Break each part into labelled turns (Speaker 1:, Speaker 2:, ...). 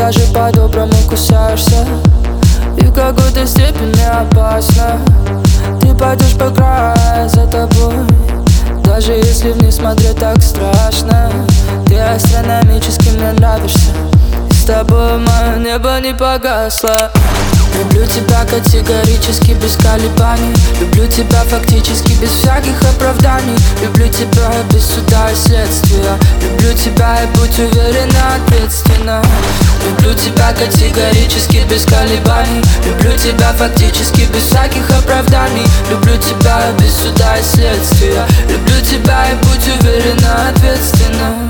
Speaker 1: даже по-доброму кусаешься, и в какой-то степени опасно. Ты пойдешь по краю за тобой, даже если вниз смотреть так страшно. Ты астрономически мне нравишься, с тобой мое небо не погасло. Люблю тебя категорически, без колебаний. Люблю тебя фактически, без всяких оправданий. Люблю тебя без суда и следствия. Люблю тебя и будь уверена, ответственно. Люблю тебя категорически, без колебаний. Люблю тебя фактически, без всяких оправданий. Люблю тебя без суда и следствия. Люблю тебя и будь уверена, ответственно.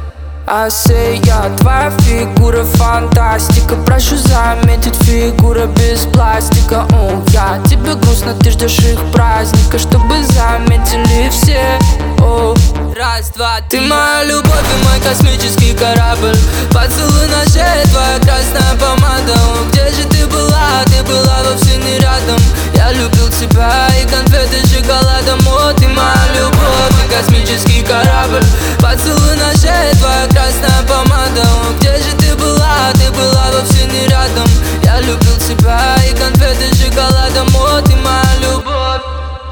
Speaker 1: Я твоя фигура фантастика. Прошу заметить, фигура без пластика. Я тебе грустно, ты ждешь их праздника, чтобы заметили все. Раз, два, ты моя любовь и мой космический корабль. Поцелуй на шее, твоя красная помада. Где же ты была? Ты была вовсе не рядом. Я любил тебя и конфеты с шоколадом. Ты моя любовь и космический корабль. Поцелуй на шее, твоя красная помада. Где же ты была? Ты была вовсе не рядом. Я любил тебя и конфеты с шоколадом. Ты моя любовь.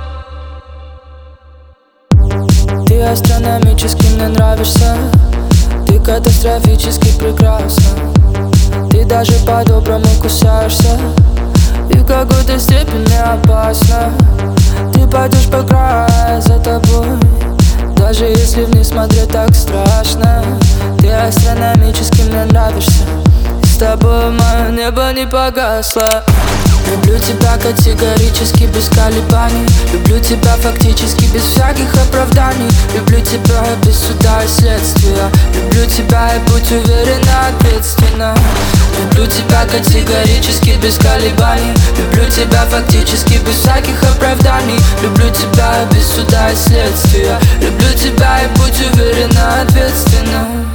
Speaker 1: Ты астрономически мне нравишься, ты катастрофически прекрасна. Ты даже по-доброму кусаешься, и в какой-то степени опасно. Ты пойдешь по краю за тобой, даже если вниз смотреть так страшно. Ты астрономически мне нравишься, с тобой мое небо не погасло. Люблю тебя категорически, без колебаний. Люблю тебя фактически, без всяких оправданий. Люблю тебя без суда и следствия. Люблю тебя и будь уверена, ответственно. Люблю тебя категорически, без колебаний. Люблю тебя фактически, без всяких оправданий. Люблю тебя без суда и следствия. Люблю тебя и будь уверена, ответственно.